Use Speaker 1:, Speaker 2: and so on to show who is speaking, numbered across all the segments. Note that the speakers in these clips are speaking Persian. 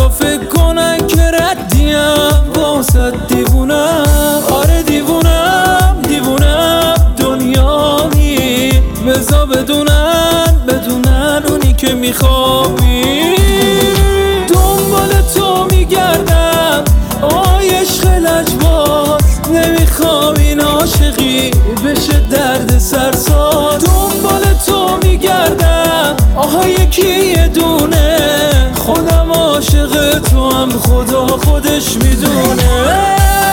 Speaker 1: فردا فکر کنن که ردیم واسه دیوونم. آره دیوونم دنیایی، بزا بدونن اونی که میخوابی. دنبال تو میگردم آی عشق لجباز، نمیخوام این عاشقی بشه درد سرساز. دنبال تو میگردم آها یکی یه دونه، خودم عاشق تو هم خدا خودش میدونه.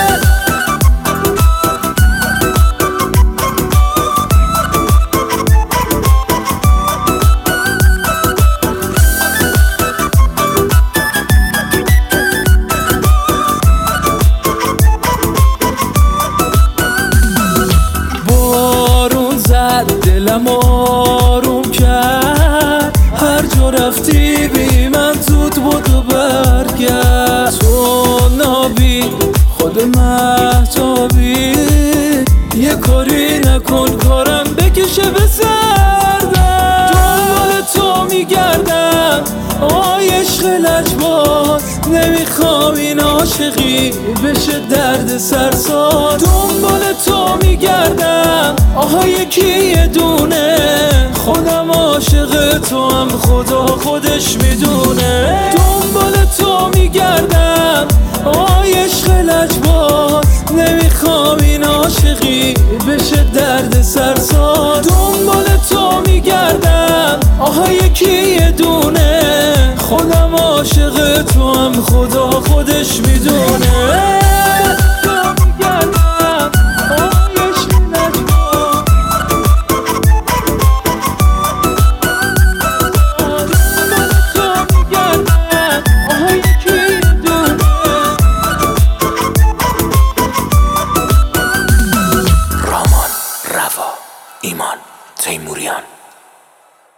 Speaker 1: دلم آروم کرد، هر جا رفتی بی من زود بود و برگرد. تو نابی خود مهتابی، یه کاری نکن کارم بکشه به سردم. دنبال تو میگردم آی عشق لجباز، نمیخوام این عاشقی بشه درد سرساز. دنبال تو میگردم آها یکی یه دونه، خودم عاشق تو هم خدا خودش میدونه. دنبال تو میگردم آی عشق لجباز، نمیخوام این عاشقی بشه درد سرساز. دنبال تو میگردم آها یکی یه دونه، خودم عاشق تو هم خدا خودش میدونه.
Speaker 2: ایمان تیموریان.